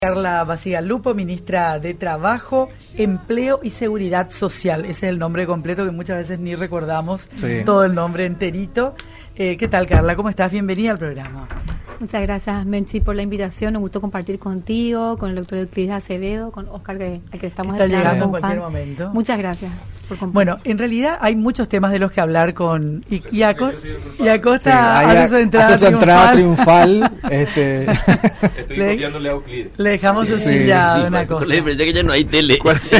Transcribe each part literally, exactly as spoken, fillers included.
Carla Bacigalupo, ministra de Trabajo, Empleo y Seguridad Social. Ese es el nombre completo que muchas veces ni recordamos, sí. Todo el nombre enterito. Eh, ¿Qué tal, Carla? ¿Cómo estás? Bienvenida al programa. Muchas gracias, Menchi, por la invitación. Un gusto compartir contigo, con el doctor Euclides Acevedo, con Oscar, que, al que estamos Está llegando en cualquier Juan. momento. Muchas gracias por compartir. Bueno, en realidad hay muchos temas de los que hablar con... Y, y, Aco, y Acosta sí, hace su entrada hace su entrada triunfal. este. Estoy le, copiándole a Euclides. Le dejamos su sí, silla sí, de una cosa. Le diferencia que ya no hay tele.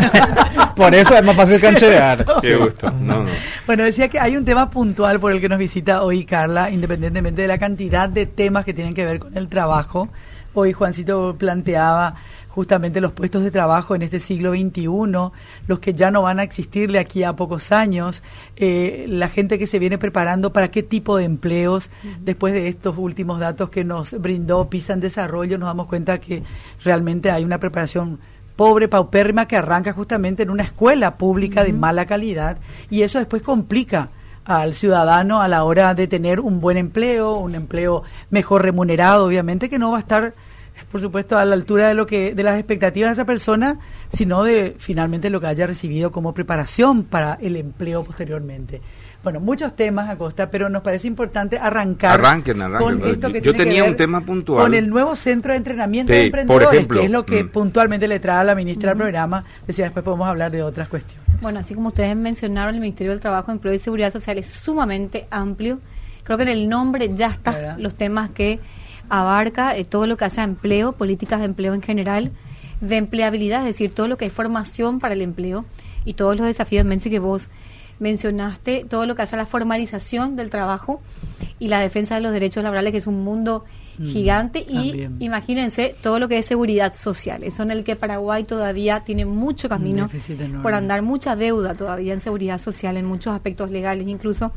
Por eso es más fácil cancherear. Qué gusto. No, no. Bueno, decía que hay un tema puntual por el que nos visita hoy Carla, independientemente de la cantidad de temas que tienen que ver con el trabajo. Hoy Juancito planteaba justamente los puestos de trabajo en este siglo veintiuno, los que ya no van a existirle aquí a pocos años, eh, la gente que se viene preparando para qué tipo de empleos. Uh-huh. Después de estos últimos datos que nos brindó PISA en Desarrollo, nos damos cuenta que realmente hay una preparación pobre, paupérrima, que arranca justamente en una escuela pública, uh-huh, de mala calidad, y eso después complica al ciudadano a la hora de tener un buen empleo, un empleo mejor remunerado, obviamente, que no va a estar, por supuesto, a la altura de lo que de las expectativas de esa persona, sino de finalmente lo que haya recibido como preparación para el empleo posteriormente. Bueno, muchos temas, Acosta, pero nos parece importante arrancar arranquen, arranquen. con esto que Yo tiene tenía que ver un tema puntual con el nuevo centro de entrenamiento sí, de emprendedores, por ejemplo, que es lo que mm. puntualmente le trae a la ministra uh-huh. al programa. Decía, después podemos hablar de otras cuestiones. Bueno, así como ustedes mencionaron, el Ministerio del Trabajo, Empleo y Seguridad Social es sumamente amplio. Creo que en el nombre ya están los temas que abarca eh, todo lo que hace a empleo, políticas de empleo en general, de empleabilidad, es decir, todo lo que es formación para el empleo y todos los desafíos, Menci, que vos mencionaste, todo lo que hace a la formalización del trabajo y la defensa de los derechos laborales, que es un mundo mm, gigante, y también, imagínense todo lo que es seguridad social, eso en el que Paraguay todavía tiene mucho camino por andar, mucha deuda todavía en seguridad social, en muchos aspectos legales incluso.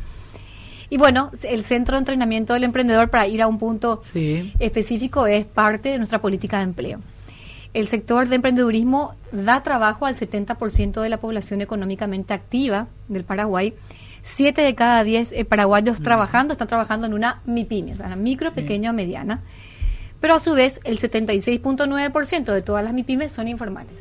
Y bueno, el Centro de Entrenamiento del Emprendedor, para ir a un punto sí. específico, es parte de nuestra política de empleo. El sector de emprendedurismo da trabajo al setenta por ciento de la población económicamente activa del Paraguay. Siete de cada diez eh, paraguayos mm. trabajando están trabajando en una MIPYME, o sea, una micro, sí. pequeña o mediana. Pero a su vez, el setenta y seis punto nueve por ciento de todas las MIPYMEs son informales.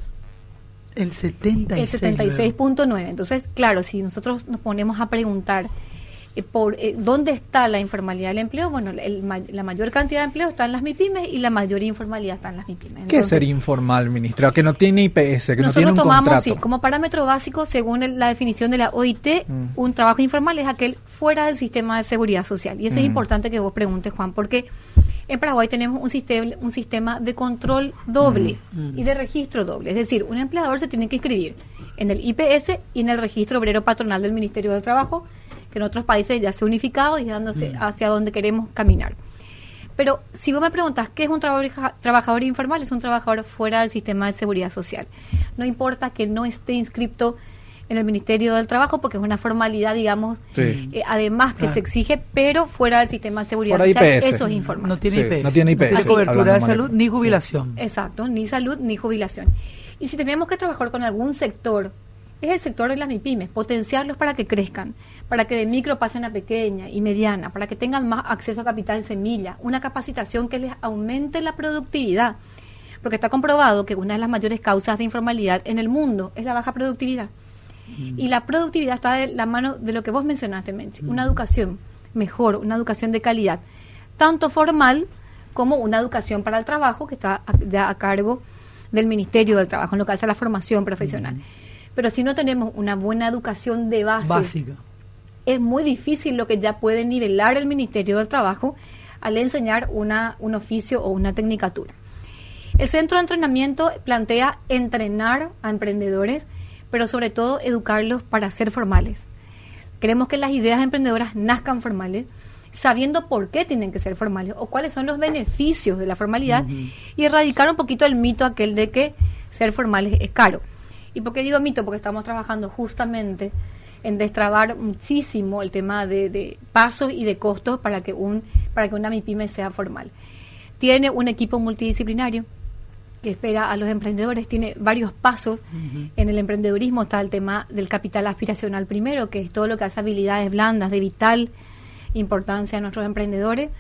El setenta y seis. El setenta y seis punto nueve por ciento. Entonces, claro, si nosotros nos ponemos a preguntar Eh, por eh, ¿dónde está la informalidad del empleo? Bueno, el, la mayor cantidad de empleo está en las MIPYMEs y la mayor informalidad está en las MIPYMEs. Entonces, ¿qué es ser informal, ministra? Que no tiene I P S, que no tiene un tomamos, contrato. Sí, como parámetro básico, según el, la definición de la O I T, mm. un trabajo informal es aquel fuera del sistema de seguridad social. Y eso mm. es importante que vos preguntes, Juan, porque en Paraguay tenemos un sistema, un sistema de control doble mm. y de registro doble. Es decir, un empleador se tiene que inscribir en el I P S y en el registro obrero patronal del Ministerio del Trabajo, que en otros países ya se ha unificado y dándose mm. hacia donde queremos caminar. Pero si vos me preguntas qué es un trabaja, trabajador informal, es un trabajador fuera del sistema de seguridad social. No importa que no esté inscrito en el Ministerio del Trabajo, porque es una formalidad, digamos, sí. eh, además que ah. se exige, pero fuera del sistema de seguridad fuera social, I P S. eso es informal. No tiene sí, I P S. No tiene I P S. No tiene cobertura de salud ni jubilación. Sí. Exacto, ni salud ni jubilación. Y si tenemos que trabajar con algún sector, es el sector de las MIPYMEs, potenciarlos para que crezcan, para que de micro pasen a pequeña y mediana, para que tengan más acceso a capital semilla, una capacitación que les aumente la productividad, porque está comprobado que una de las mayores causas de informalidad en el mundo es la baja productividad. Mm. Y la productividad está de la mano de lo que vos mencionaste, Menchi, mm. una educación mejor, una educación de calidad, tanto formal como una educación para el trabajo, que está a, ya a cargo del Ministerio del Trabajo, en lo que hace a la formación profesional. Mm. Pero si no tenemos una buena educación de base, básica, es muy difícil lo que ya puede nivelar el Ministerio del Trabajo al enseñar una, un oficio o una tecnicatura. El centro de entrenamiento plantea entrenar a emprendedores, pero sobre todo educarlos para ser formales. Queremos que las ideas emprendedoras nazcan formales, sabiendo por qué tienen que ser formales o cuáles son los beneficios de la formalidad, uh-huh. y erradicar un poquito el mito aquel de que ser formales es caro. ¿Y por qué digo mito? Porque estamos trabajando justamente en destrabar muchísimo el tema de, de pasos y de costos para que un para que una MIPYME sea formal. Tiene un equipo multidisciplinario que espera a los emprendedores, tiene varios pasos. Uh-huh. En el emprendedurismo está el tema del capital aspiracional primero, que es todo lo que hace habilidades blandas de vital importancia a nuestros emprendedores.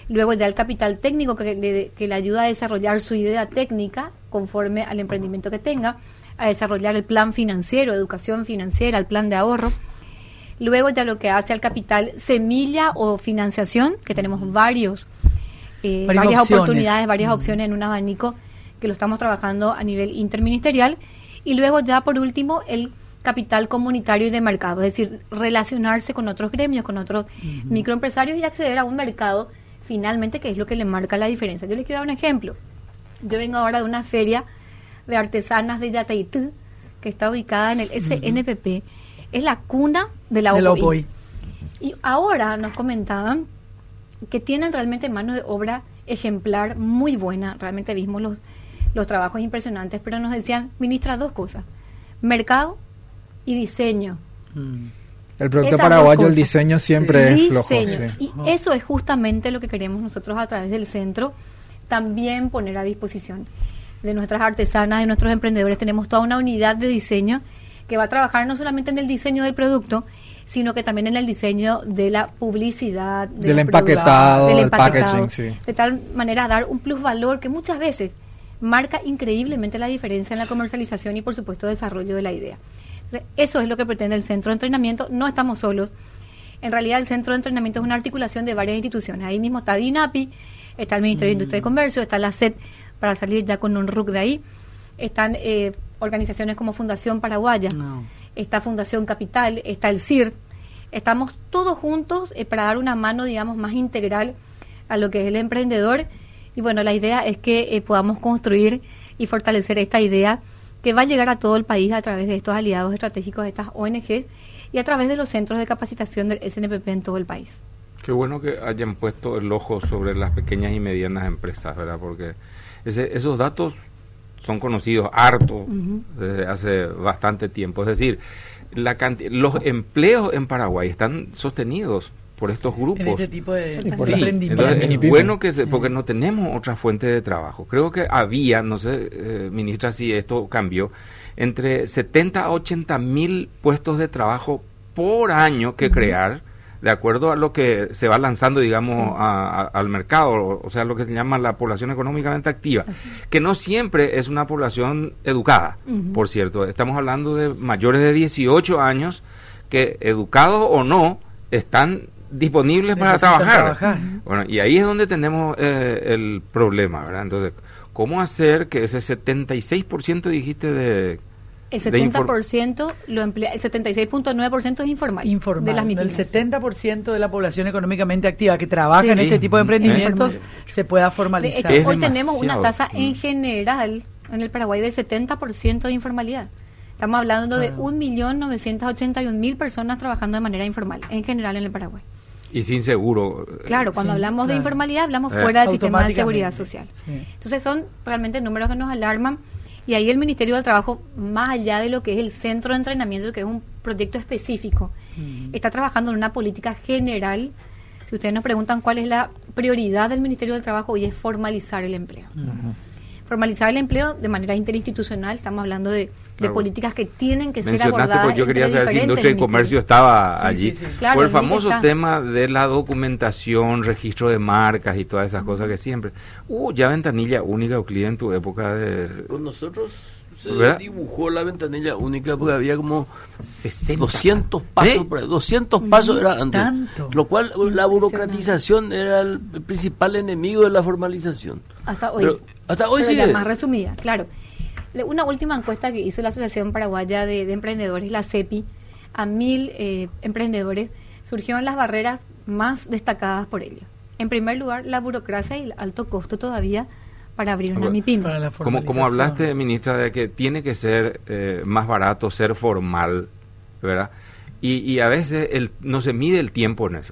Luego ya el capital técnico que le, que le ayuda a desarrollar su idea técnica conforme al emprendimiento que tenga, a desarrollar el plan financiero, educación financiera, el plan de ahorro. Luego ya lo que hace al capital semilla o financiación, que tenemos varios, eh, varias, varias opciones. oportunidades, varias Mm. opciones en un abanico que lo estamos trabajando a nivel interministerial. Y luego ya por último el capital comunitario y de mercado, es decir, relacionarse con otros gremios, con otros uh-huh. microempresarios y acceder a un mercado finalmente que es lo que le marca la diferencia. Yo les quiero dar un ejemplo. Yo vengo ahora de una feria de artesanas de Yataitú, que está ubicada en el S N P P, uh-huh. es la cuna de la O P I. Y ahora nos comentaban que tienen realmente mano de obra ejemplar muy buena, realmente vimos los, los trabajos impresionantes, pero nos decían, ministra, dos cosas, mercado y diseño. Mm. El producto paraguayo, el diseño siempre sí. es flojo. Sí. Y oh. eso es justamente lo que queremos nosotros a través del centro también poner a disposición de nuestras artesanas, de nuestros emprendedores. Tenemos toda una unidad de diseño que va a trabajar no solamente en el diseño del producto, sino que también en el diseño de la publicidad, de del empaquetado, del del empaquetado, packaging, sí. de tal manera dar un plusvalor que muchas veces marca increíblemente la diferencia en la comercialización y por supuesto desarrollo de la idea. Entonces, eso es lo que pretende el centro de entrenamiento. No estamos solos. En realidad el centro de entrenamiento es una articulación de varias instituciones. Ahí mismo está DINAPI, está el Ministerio mm. de Industria y Comercio, está la S E T para salir ya con un R U C de ahí. Están eh, organizaciones como Fundación Paraguaya, no. está Fundación Capital, está el C I R. Estamos todos juntos eh, para dar una mano, digamos, más integral a lo que es el emprendedor. Y bueno, la idea es que eh, podamos construir y fortalecer esta idea que va a llegar a todo el país a través de estos aliados estratégicos de estas O N Ges y a través de los centros de capacitación del S N P P en todo el país. Qué bueno que hayan puesto el ojo sobre las pequeñas y medianas empresas, ¿verdad? Porque ese, esos datos son conocidos harto uh-huh. desde hace bastante tiempo. Es decir, la canti- los empleos en Paraguay están sostenidos por estos grupos. En este tipo de, sí, de emprendimiento. Entonces es bueno que se, porque no tenemos otra fuente de trabajo. Creo que había, no sé, eh, ministra, si esto cambió, entre setenta a ochenta mil puestos de trabajo por año que uh-huh. crear, de acuerdo a lo que se va lanzando, digamos, sí. a, a, al mercado, o sea, lo que se llama la población económicamente activa, Así. que no siempre es una población educada, uh-huh. por cierto. Estamos hablando de mayores de dieciocho años que, educados o no, están disponibles para trabajar. trabajar. Bueno, y ahí es donde tenemos eh, el problema, ¿verdad? Entonces, ¿cómo hacer que ese setenta y seis por ciento dijiste de... El setenta por ciento lo emplea, el setenta y seis punto nueve por ciento es informal. Informal. De las el setenta por ciento de la población económicamente activa que trabaja sí. en este tipo de emprendimientos se pueda formalizar. De hecho, hoy tenemos una tasa en general en el Paraguay del setenta por ciento de informalidad. Estamos hablando de un millón novecientos ochenta y un mil personas trabajando de manera informal, en general en el Paraguay. Y sin seguro. Claro, cuando sí, hablamos claro. de informalidad hablamos eh. fuera del sistema de seguridad social. Sí. Entonces son realmente números que nos alarman. Y ahí el Ministerio del Trabajo, más allá de lo que es el centro de entrenamiento, que es un proyecto específico, uh-huh. está trabajando en una política general. Si ustedes nos preguntan cuál es la prioridad del Ministerio del Trabajo, hoy es formalizar el empleo. Uh-huh. Formalizar el empleo de manera interinstitucional, estamos hablando de, claro. de políticas que tienen que ser abordadas. Pues yo quería saber si Industria y Comercio estaba sí, allí. Sí, sí. Claro, por el famoso tema de la documentación, registro de marcas y todas esas uh-huh. cosas que siempre. Uh, ya ventanilla única, Euclid, en tu época de... Con nosotros se ¿verdad? Dibujó la ventanilla única porque había como sesenta doscientos pasos, ¿eh? por ahí, doscientos pasos era antes. Tanto. Lo cual la burocratización era el principal enemigo de la formalización. Hasta hoy. Pero, hasta hoy Pero sí. Ya más resumida, claro. Una última encuesta que hizo la Asociación Paraguaya de, de Emprendedores, la C E P I, a mil eh, emprendedores, surgieron las barreras más destacadas por ello. En primer lugar, la burocracia y el alto costo todavía para abrir una MIPYME. Como, como hablaste, ministra, de que tiene que ser eh, más barato, ser formal, ¿verdad? Y, y a veces el, no se mide el tiempo en eso.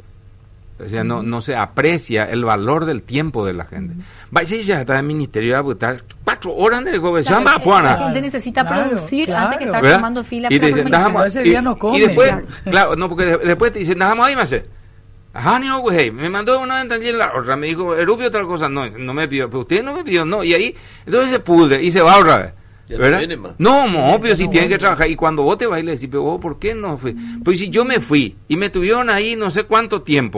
O sea, uh-huh. no, no se aprecia el valor del tiempo de la gente. Va, si ya está en el ministerio de estar cuatro horas de gobierno, claro, la gente necesita claro, producir claro, antes que estar ¿verdad? Tomando fila y para te dicen, ese día no come. Y después, claro, claro no, porque de, después te dicen, nada más ahí me hace. Ajá, ni güey, me mandó una ventanilla y la otra, me dijo, Erupio otra cosa, no, no me pidió, pero usted no me pidió, no, y ahí, entonces se pudre y se va otra vez. ¿verdad? No, no, pero si tienen que trabajar. Y cuando vos te vas y le decís, pero vos, ¿por qué no fui? Pues si yo me fui y me tuvieron ahí no sé cuánto tiempo,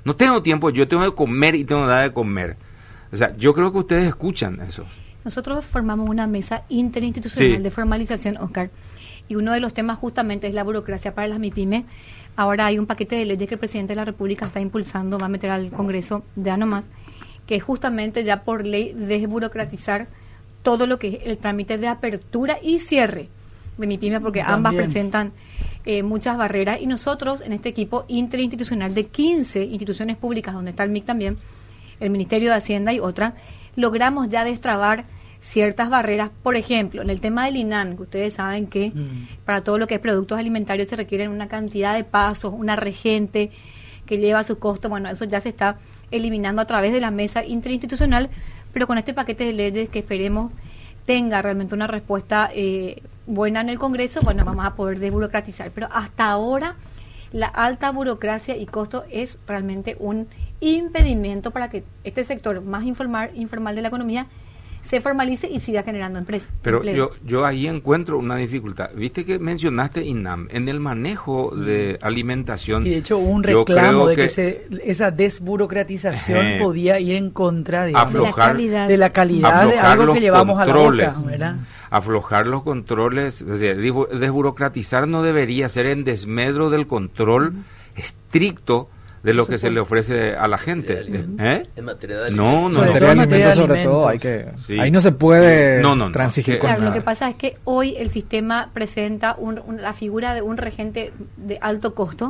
No tengo tiempo, yo tengo que comer y tengo que dar de comer. O sea, yo creo que ustedes escuchan eso. Nosotros formamos una mesa interinstitucional sí. de formalización, Oscar, y uno de los temas justamente es la burocracia para las MIPYME. Ahora hay un paquete de leyes que el presidente de la República está impulsando, va a meter al Congreso ya nomás, que es justamente ya por ley desburocratizar todo lo que es el trámite de apertura y cierre de MIPYME, porque También. ambas presentan eh, muchas barreras, y nosotros en este equipo interinstitucional de quince instituciones públicas, donde está el M I C también, el Ministerio de Hacienda y otras, logramos ya destrabar ciertas barreras. Por ejemplo, en el tema del INAN, que ustedes saben que mm. para todo lo que es productos alimentarios se requieren una cantidad de pasos, una regente que lleva su costo. Bueno, eso ya se está eliminando a través de la mesa interinstitucional, pero con este paquete de leyes que esperemos tenga realmente una respuesta eh, buena en el Congreso, bueno, vamos a poder desburocratizar. Pero hasta ahora la alta burocracia y costo es realmente un impedimento para que este sector más informal, informal de la economía se formalice y siga generando empresas. Pero yo yo ahí encuentro una dificultad. Viste que mencionaste INAM en el manejo de alimentación. Y de hecho hubo un reclamo de que, que se, esa desburocratización eh, podía ir en contra de, aflojar, de la calidad, de, la calidad de algo que llevamos controles, a la boca, ¿verdad? Aflojar los controles, es decir, desburocratizar no debería ser en desmedro del control uh-huh. estricto de lo que se le ofrece a la gente. ¿Eh? En materia de no, no, sobre no. todo alimentos, sobre todo, hay que, sí. ahí no se puede no, no, no, transigir no, con claro, nada. Lo que pasa es que hoy el sistema presenta un, un, la figura de un regente de alto costo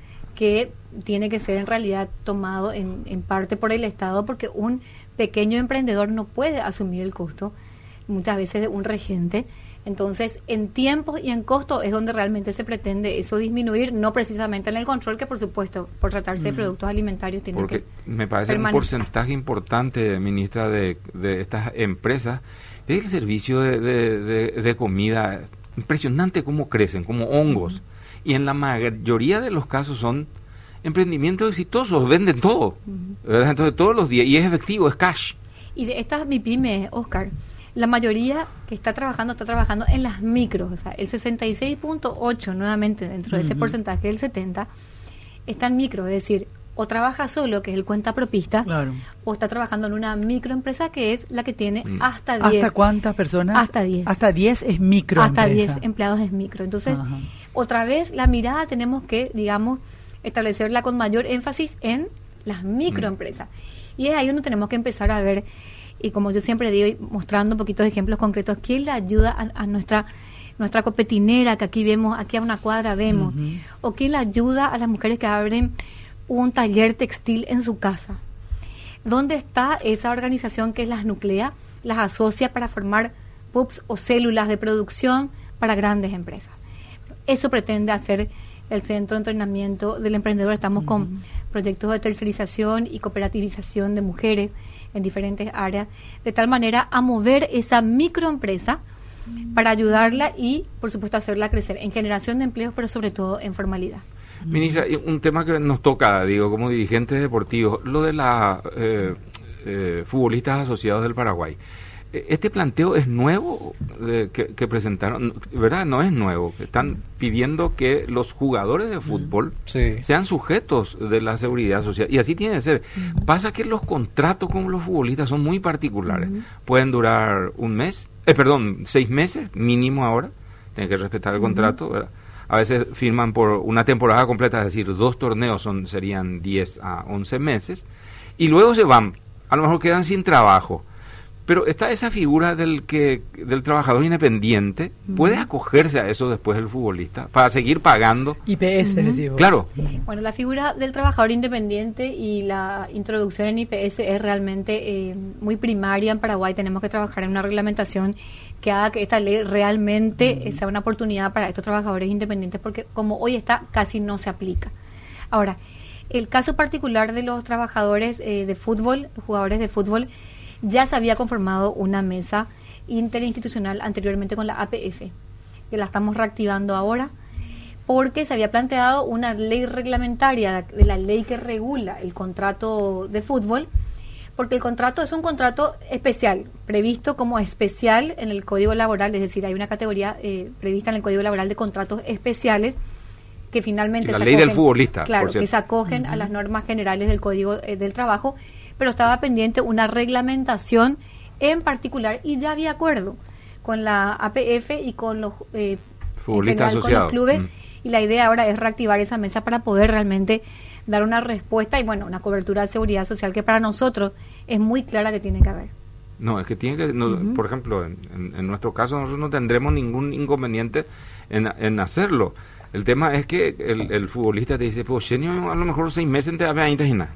que tiene que ser en realidad tomado en, en parte por el Estado, porque un pequeño emprendedor no puede asumir el costo muchas veces de un regente. Entonces, en tiempos y en costo es donde realmente se pretende eso disminuir, no precisamente en el control, que por supuesto, por tratarse de productos alimentarios, tiene Porque que me parece permanecer. Un porcentaje importante, ministra, de, de estas empresas, es el servicio de, de, de, de comida. Impresionante cómo crecen, como hongos. Uh-huh. Y en la mayoría de los casos son emprendimientos exitosos, venden todo. Uh-huh. Entonces, todos los días, y es efectivo, es cash. Y de estas MIPYME, Oscar, la mayoría que está trabajando, está trabajando en las micros, o sea, el sesenta y seis punto ocho nuevamente dentro de ese uh-huh. porcentaje del setenta, está en micro, es decir, o trabaja solo, que es el cuenta propista, claro. o está trabajando en una microempresa que es la que tiene mm. hasta diez. ¿Hasta cuántas personas? Hasta diez. Hasta diez es microempresa. Hasta diez empleados es micro. Entonces, uh-huh. otra vez, la mirada tenemos que, digamos, establecerla con mayor énfasis en las microempresas. Mm. Y es ahí donde tenemos que empezar a ver, y como yo siempre digo, mostrando un poquito de ejemplos concretos, ¿quién le ayuda a, a nuestra nuestra copetinera, que aquí vemos, aquí a una cuadra vemos? Uh-huh. ¿O quién le ayuda a las mujeres que abren un taller textil en su casa? ¿Dónde está esa organización que las nuclea, las asocia para formar P U Ps o células de producción para grandes empresas? Eso pretende hacer el Centro de Entrenamiento del Emprendedor. Estamos uh-huh. con proyectos de tercerización y cooperativización de mujeres en diferentes áreas, de tal manera a mover esa microempresa para ayudarla y, por supuesto, hacerla crecer en generación de empleos, pero sobre todo en formalidad. Ministra, un tema que nos toca, digo, como dirigentes deportivos, lo de las eh, eh, futbolistas asociados del Paraguay. ¿Este planteo es nuevo eh, que, que presentaron? ¿Verdad? No es nuevo. Están pidiendo que los jugadores de fútbol sí. sean sujetos de la seguridad social. Y así tiene que ser. Uh-huh. Pasa que los contratos con los futbolistas son muy particulares. Uh-huh. Pueden durar un mes, eh, perdón, seis meses mínimo ahora. Tienen que respetar el uh-huh. contrato, ¿verdad? A veces firman por una temporada completa, es decir, dos torneos son serían diez a once meses. Y luego se van. A lo mejor quedan sin trabajo. Pero está esa figura del que del trabajador independiente, ¿puede acogerse a eso después el futbolista para seguir pagando? I P S, uh-huh. decimos. Claro. Bueno, la figura del trabajador independiente y la introducción en I P S es realmente eh, muy primaria en Paraguay. Tenemos que trabajar en una reglamentación que haga que esta ley realmente uh-huh. sea una oportunidad para estos trabajadores independientes, porque como hoy está, casi no se aplica. Ahora, el caso particular de los trabajadores eh, de fútbol, los jugadores de fútbol, ya se había conformado una mesa interinstitucional anteriormente con la A P F, que la estamos reactivando ahora, porque se había planteado una ley reglamentaria de la ley que regula el contrato de fútbol, porque el contrato es un contrato especial, previsto como especial en el Código Laboral, es decir, hay una categoría eh, prevista en el Código Laboral de contratos especiales, que finalmente y la se ley acogen, del futbolista, claro, por que se cierto. acogen uh-huh. a las normas generales del Código eh, del Trabajo, pero estaba pendiente una reglamentación en particular y ya había acuerdo con la A P F y con los eh, futbolistas asociados, con los clubes, mm. y la idea ahora es reactivar esa mesa para poder realmente dar una respuesta y bueno, una cobertura de seguridad social que para nosotros es muy clara que tiene que haber. No, es que tiene que, no, uh-huh. por ejemplo, en, en, en nuestro caso nosotros no tendremos ningún inconveniente en, en hacerlo. El tema es que el, el futbolista te dice, pues, a lo mejor seis meses te da veinte y nada.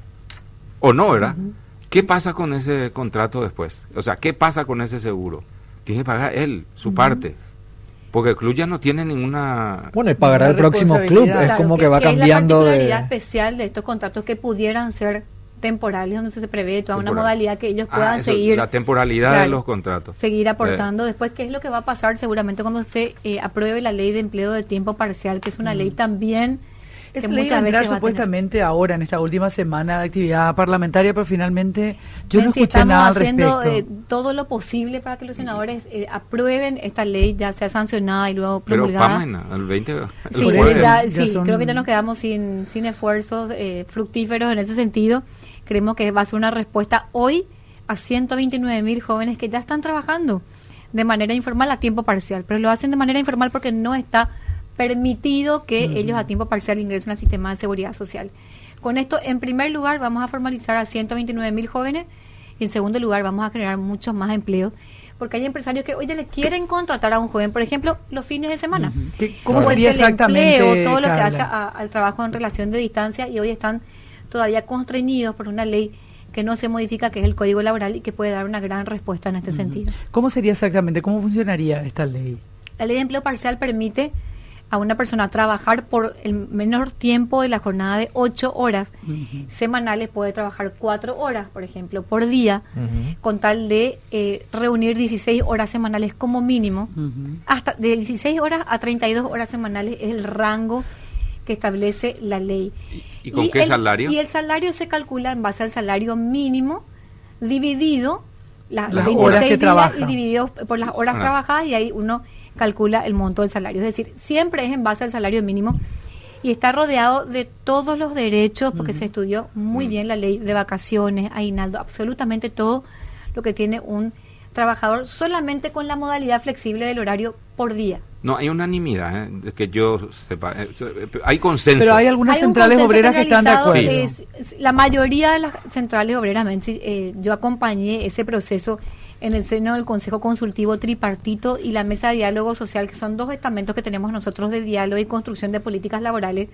O no, ¿verdad? Uh-huh. ¿Qué pasa con ese contrato después? O sea, ¿qué pasa con ese seguro? Tiene que pagar él, su uh-huh. parte. Porque el club ya no tiene ninguna... Bueno, y pagará el próximo club, es claro, como que, que va que cambiando es la de... particularidad especial de estos contratos que pudieran ser temporales, donde se prevé toda Temporal. una modalidad que ellos puedan ah, eso, seguir... La temporalidad claro, de los contratos. Seguir aportando. Eh. Después, ¿qué es lo que va a pasar seguramente cuando se eh, apruebe la ley de empleo de tiempo parcial, que es una mm. ley también... Esa ley va a entrar supuestamente ahora, en esta última semana de actividad parlamentaria, pero finalmente yo no escuché nada al respecto. Estamos haciendo eh, todo lo posible para que los senadores eh, aprueben esta ley, ya sea sancionada y luego promulgada. Pero Pamela, el veinte... El sí, jueves. ya, ya sí son... creo que ya nos quedamos sin, sin esfuerzos eh, fructíferos en ese sentido. Creemos que va a ser una respuesta hoy a ciento veintinueve mil jóvenes que ya están trabajando de manera informal a tiempo parcial, pero lo hacen de manera informal porque no está permitido que uh-huh. ellos a tiempo parcial ingresen al sistema de seguridad social. Con esto, en primer lugar, vamos a formalizar a ciento veintinueve mil jóvenes y en segundo lugar, vamos a generar muchos más empleos, porque hay empresarios que hoy ya le quieren contratar a un joven, por ejemplo, los fines de semana. Uh-huh. ¿Qué, ¿Cómo sería exactamente, empleo, todo lo Carla? que hace a, al trabajo en relación de distancia, y hoy están todavía constreñidos por una ley que no se modifica, que es el Código Laboral, y que puede dar una gran respuesta en este uh-huh. sentido. ¿Cómo sería exactamente? ¿Cómo funcionaría esta ley? La ley de empleo parcial permite a una persona trabajar por el menor tiempo de la jornada de ocho horas uh-huh. semanales, puede trabajar cuatro horas, por ejemplo, por día, uh-huh. con tal de eh, reunir dieciséis horas semanales como mínimo. Uh-huh. Hasta de dieciséis horas a treinta y dos horas semanales es el rango que establece la ley. ¿Y, y con y qué el, salario? Y el salario se calcula en base al salario mínimo dividido la, las horas que trabaja y dividido por las horas ah. trabajadas, y ahí uno calcula el monto del salario. Es decir, siempre es en base al salario mínimo y está rodeado de todos los derechos, porque uh-huh. se estudió muy uh-huh. bien la ley de vacaciones, aguinaldo, absolutamente todo lo que tiene un trabajador, solamente con la modalidad flexible del horario por día. No, hay unanimidad, ¿eh? De que yo sepa, eh, hay consenso. Pero hay algunas hay centrales obreras que están de acuerdo. Sí. Es, es, la mayoría de las centrales obreras, eh, yo acompañé ese proceso en el seno del Consejo Consultivo Tripartito y la Mesa de Diálogo Social, que son dos estamentos que tenemos nosotros de diálogo y construcción de políticas laborales,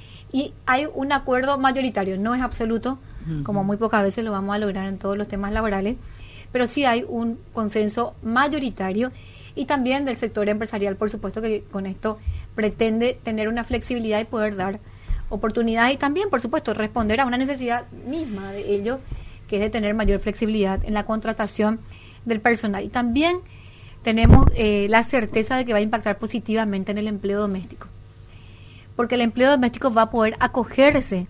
y hay un acuerdo mayoritario, no es absoluto, uh-huh. como muy pocas veces lo vamos a lograr en todos los temas laborales, pero sí hay un consenso mayoritario, y también del sector empresarial, por supuesto, que con esto pretende tener una flexibilidad y poder dar oportunidades, y también, por supuesto, responder a una necesidad misma de ellos, que es de tener mayor flexibilidad en la contratación del personal. Y también tenemos eh, la certeza de que va a impactar positivamente en el empleo doméstico, porque el empleo doméstico va a poder acogerse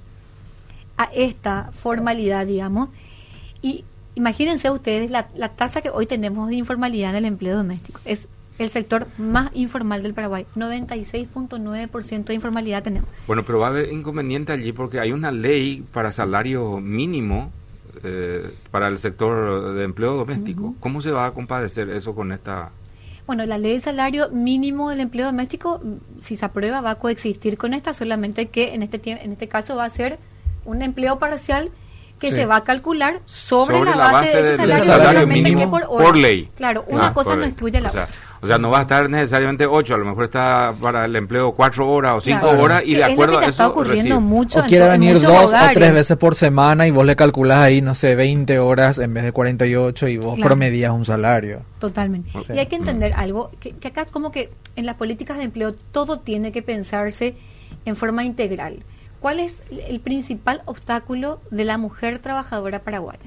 a esta formalidad, digamos, y imagínense ustedes la, la tasa que hoy tenemos de informalidad en el empleo doméstico. Es el sector más informal del Paraguay, noventa y seis punto nueve por ciento de informalidad tenemos. Bueno, pero va a haber inconveniente allí porque hay una ley para salario mínimo Eh, para el sector de empleo doméstico. Uh-huh. ¿Cómo se va a compadecer eso con esta...? Bueno, la ley de salario mínimo del empleo doméstico, si se aprueba, va a coexistir con esta, solamente que en este tie- en este caso va a ser un empleo parcial que sí. se va a calcular sobre, sobre la, base, base de ese salario, salario mínimo por, por, por ley. Claro, una ah, cosa no excluye la o sea, otra. O sea, no va a estar necesariamente ocho, a lo mejor está para el empleo cuatro horas o cinco claro. horas y de es acuerdo lo que a está eso ocurriendo recibe. mucho o quiere en, venir en dos hogares. o tres veces por semana y vos le calculás ahí, no sé, veinte horas en vez de cuarenta y ocho y vos claro. promedias un salario. Totalmente. Okay. Y hay que entender mm. algo, que, que acá es como que en las políticas de empleo todo tiene que pensarse en forma integral. ¿Cuál es el principal obstáculo de la mujer trabajadora paraguaya?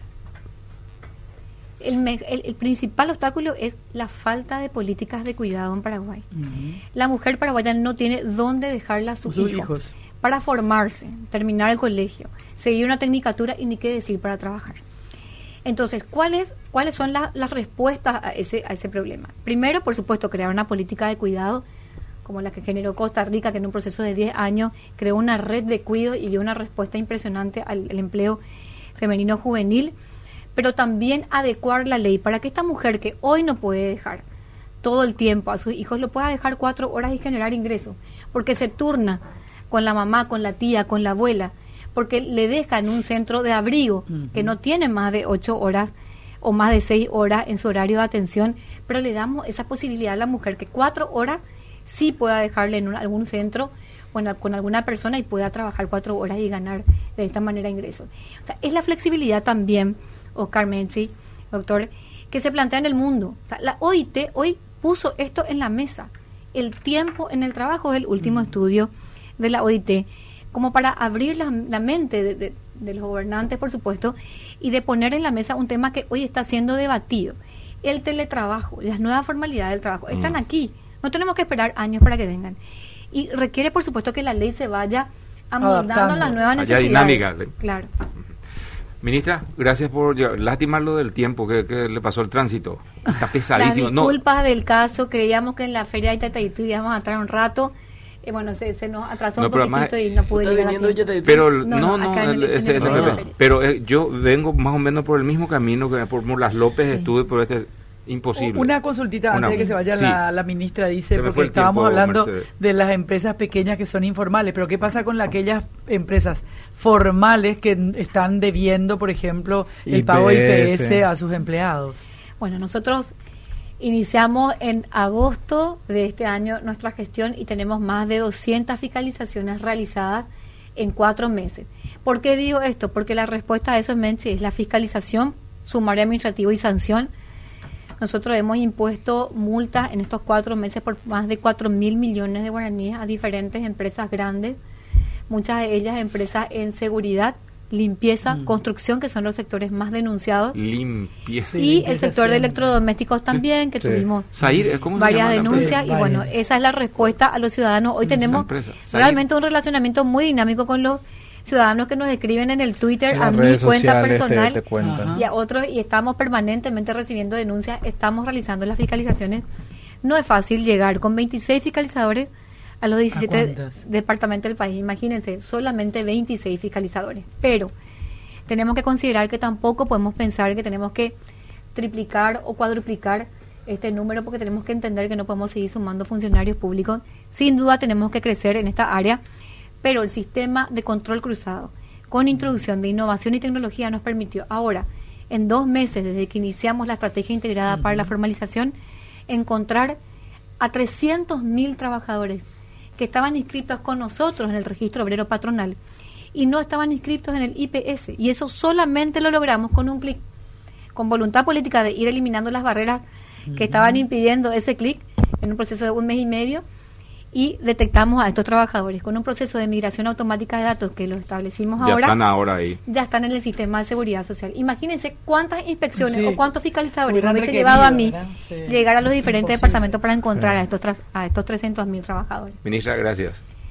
El, me, el, el principal obstáculo es la falta de políticas de cuidado en Paraguay. Uh-huh. La mujer paraguaya no tiene dónde dejarla a sus, sus hijos, hijos para formarse, terminar el colegio, seguir una tecnicatura y ni qué decir para trabajar. Entonces, ¿cuáles cuáles son la, las respuestas a ese a ese problema? Primero, por supuesto, crear una política de cuidado como la que generó Costa Rica, que en un proceso de diez años creó una red de cuidados y dio una respuesta impresionante al, al empleo femenino juvenil, pero también adecuar la ley para que esta mujer que hoy no puede dejar todo el tiempo a sus hijos, lo pueda dejar cuatro horas y generar ingresos, porque se turna con la mamá, con la tía, con la abuela, porque le deja en un centro de abrigo uh-huh. que no tiene más de ocho horas o más de seis horas en su horario de atención, pero le damos esa posibilidad a la mujer que cuatro horas sí pueda dejarle en un, algún centro con, con alguna persona y pueda trabajar cuatro horas y ganar de esta manera ingresos. O sea, es la flexibilidad también, Oscar Menchi, doctor, que se plantea en el mundo. O sea, la O I T hoy puso esto en la mesa. El tiempo en el trabajo es el último mm. estudio de la O I T, como para abrir la, la mente de, de, de los gobernantes, por supuesto, y de poner en la mesa un tema que hoy está siendo debatido. El teletrabajo, las nuevas formalidades del trabajo, mm. están aquí. No tenemos que esperar años para que vengan. Y requiere, por supuesto, que la ley se vaya amoldando a las nuevas necesidades. Dinámica. Claro. Ministra, gracias por... Lástima lo del tiempo que, que le pasó el tránsito. Está pesadísimo. Las disculpas no. del caso. Creíamos que en la feria de Itataití íbamos a estar un rato. Eh, bueno, se, se nos atrasó no, un poquitito además, y no pude llegar a Pero no, no, no el, ese, no, no, pero eh, yo vengo más o menos por el mismo camino que por Las López sí. estuve por este... Imposible. Una consultita antes una, de que se vaya sí. la, la ministra, dice, porque estábamos tiempo, hablando Mercedes. de las empresas pequeñas que son informales, pero ¿qué pasa con la, aquellas empresas formales que están debiendo, por ejemplo, el I P S. pago de I P S a sus empleados? Bueno, nosotros iniciamos en agosto de este año nuestra gestión y tenemos más de doscientas fiscalizaciones realizadas en cuatro meses. ¿Por qué digo esto? Porque la respuesta a eso, Menchi, es la fiscalización, sumario administrativo y sanción. Nosotros hemos impuesto multas en estos cuatro meses por más de cuatro mil millones de guaraníes a diferentes empresas grandes, muchas de ellas empresas en seguridad, limpieza, mm. construcción, que son los sectores más denunciados. Limpieza. Y limpieza el sector de electrodomésticos también, que sí. tuvimos Sair, ¿cómo varias se llama denuncias. Y bueno, esa es la respuesta a los ciudadanos. Hoy tenemos realmente un relacionamiento muy dinámico con los ciudadanos que nos escriben en el Twitter, a mi cuenta personal te, te y a otros, y estamos permanentemente recibiendo denuncias, estamos realizando las fiscalizaciones. No es fácil llegar con veintiséis fiscalizadores a los diecisiete departamentos del país. Imagínense, solamente veintiséis fiscalizadores. Pero tenemos que considerar que tampoco podemos pensar que tenemos que triplicar o cuadruplicar este número, porque tenemos que entender que no podemos seguir sumando funcionarios públicos. Sin duda tenemos que crecer en esta área, pero el sistema de control cruzado, con introducción de innovación y tecnología, nos permitió ahora, en dos meses desde que iniciamos la estrategia integrada uh-huh. para la formalización, encontrar a trescientos mil trabajadores que estaban inscritos con nosotros en el registro obrero patronal y no estaban inscritos en el I P S. Y eso solamente lo logramos con un clic, con voluntad política de ir eliminando las barreras uh-huh. que estaban impidiendo ese clic en un proceso de un mes y medio. Y detectamos a estos trabajadores con un proceso de migración automática de datos que lo establecimos ya ahora. Ya están ahora ahí. Ya están en el sistema de seguridad social. Imagínense cuántas inspecciones sí. o cuántos fiscalizadores me hubiese llevado a mí sí. llegar a los diferentes Imposible. departamentos para encontrar sí. a estos tra- a estos trescientos mil trabajadores. Ministra, gracias.